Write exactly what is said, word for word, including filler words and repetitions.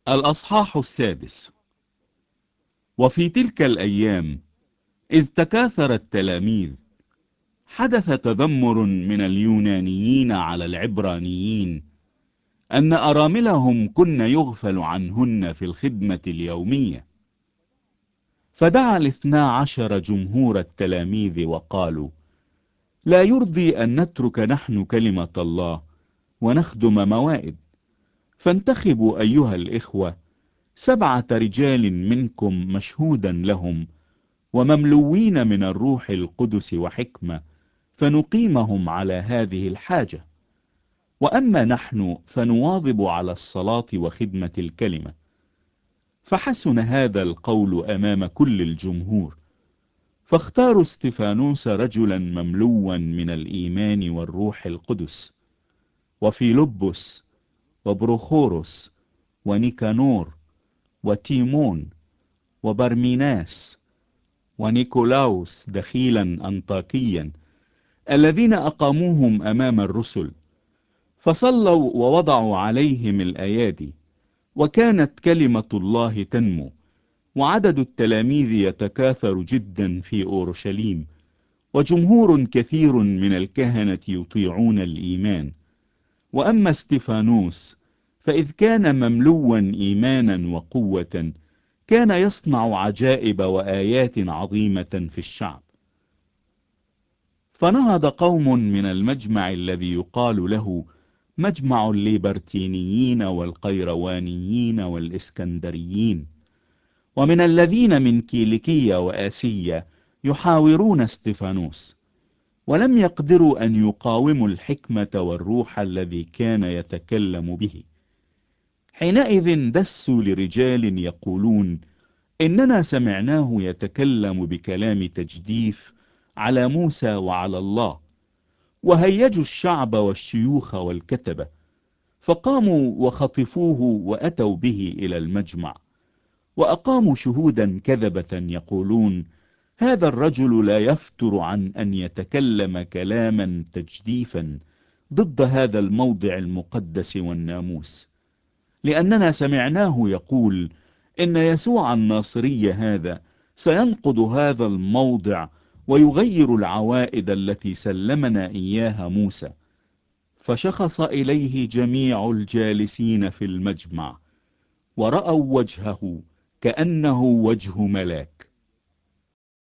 الأصحاح السادس. وفي تلك الأيام إذ تكاثر التلاميذ حدث تذمر من اليونانيين على العبرانيين أن أراملهم كن يغفل عنهن في الخدمة اليومية. فدعا الاثنا عشر جمهور التلاميذ وقالوا: لا يرضي أن نترك نحن كلمة الله ونخدم موائد، فانتخبوا أيها الإخوة سبعة رجال منكم مشهودا لهم ومملوين من الروح القدس وحكمة، فنقيمهم على هذه الحاجة. وأما نحن فنواظب على الصلاة وخدمة الكلمة. فحسن هذا القول أمام كل الجمهور، فاختاروا استفانوس رجلا مملوا من الإيمان والروح القدس، وفيلبس وبروخوروس ونيكانور وتيمون وبرميناس ونيكولاوس دخيلا أنطاكيا، الذين أقاموهم أمام الرسل. فصلوا ووضعوا عليهم الأيادي، وكانت كلمة الله تنمو، وعدد التلاميذ يتكاثر جدا في أورشليم، وجمهور كثير من الكهنة يطيعون الإيمان. وأما استفانوس فإذ كان مملوا إيمانا وقوة كان يصنع عجائب وآيات عظيمة في الشعب. فنهض قوم من المجمع الذي يقال له مجمع الليبرتينيين والقيروانيين والإسكندريين، ومن الذين من كيليكية وآسية يحاورون استفانوس، ولم يقدروا أن يقاوموا الحكمة والروح الذي كان يتكلم به. حينئذ دسوا لرجال يقولون إننا سمعناه يتكلم بكلام تجديف على موسى وعلى الله، وهيجوا الشعب والشيوخ والكتبة، فقاموا وخطفوه وأتوا به إلى المجمع، وأقاموا شهودا كذبة يقولون: هذا الرجل لا يفتر عن أن يتكلم كلاما تجديفا ضد هذا الموضع المقدس والناموس، لأننا سمعناه يقول إن يسوع الناصري هذا سينقض هذا الموضع ويغير العوائد التي سلمنا إياها موسى. فشخص إليه جميع الجالسين في المجمع، ورأوا وجهه كأنه وجه ملاك.